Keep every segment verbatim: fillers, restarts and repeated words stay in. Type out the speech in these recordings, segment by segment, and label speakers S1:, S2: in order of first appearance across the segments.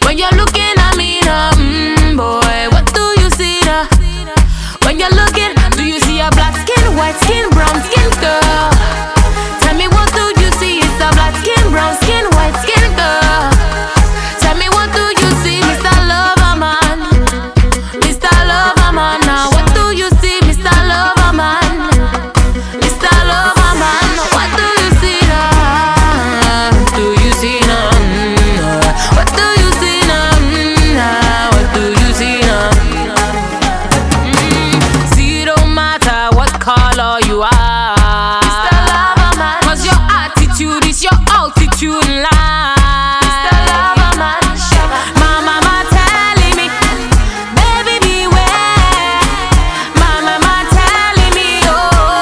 S1: When you're looking at me now, mm, boy, what do you see now? When you're looking, do you see a black skin, white skin, brown skin girl? Tell me what do you see? It's a black skin, brown skin, white skin girl. Tell me what do you see, Mister Lover Man? Mister Lover Man, now what do you see, Mister Lover Man? Mister Lover Man, what do you see now? Do you see now? What do you see now? What do you see now? Mm. See, it don't matter what color you are, Mister Lover Man, 'cause your attitude is your altitude in life. Mister Lover Man, my mama telling me, baby beware. My mama telling me, oh,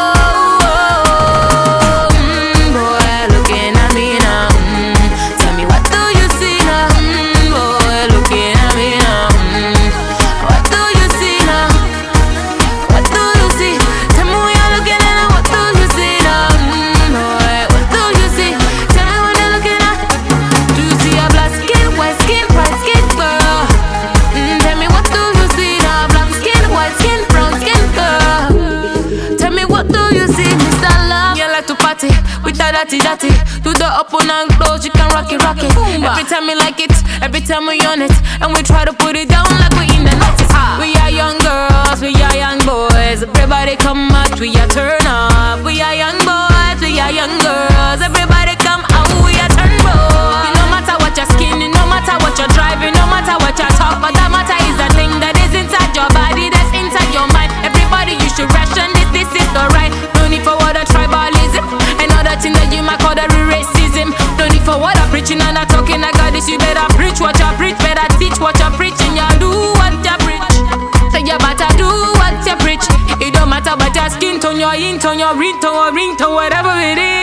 S1: oh, mm, boy, looking at me now. Mm, tell me what do you see now? Mm, boy, looking at me now. Mm, what do you see now? What do you see? Tell me when you're looking at it, what do you see now? Mm, boy, what do you see? Tell me when you're looking at. Do you see a black skin, white skin, bright skin girl? Mm, tell me what do you see now? Black skin, white skin, brown skin girl. Tell me what do you see, Mister Love? You like to party with that dirty dirty. Do the up and close, you can rock it, rock it. Every time we like it, every time we on it, and we try to put it down like we in the nineties. We are young girls, we are young boys. Everybody come out, we are turn up. We are young boys, we are young girls. Everybody come out, we are turn boys. No matter what your skin, no matter what you're driving, no matter what you talk, but that matter is the thing that is inside your body, that's inside your mind. Everybody, you should ration this, this is the right. No need for what a tribalism, and all that thing that you might call the racism. No need for what I'm preaching and I'm talking. I got this, you better preach what you preach, better teach what you preach, and you do what you preach. So you better do what you preach. It don't matter about your skin tone, your in tone, your ringtone, or ringtone, whatever it is.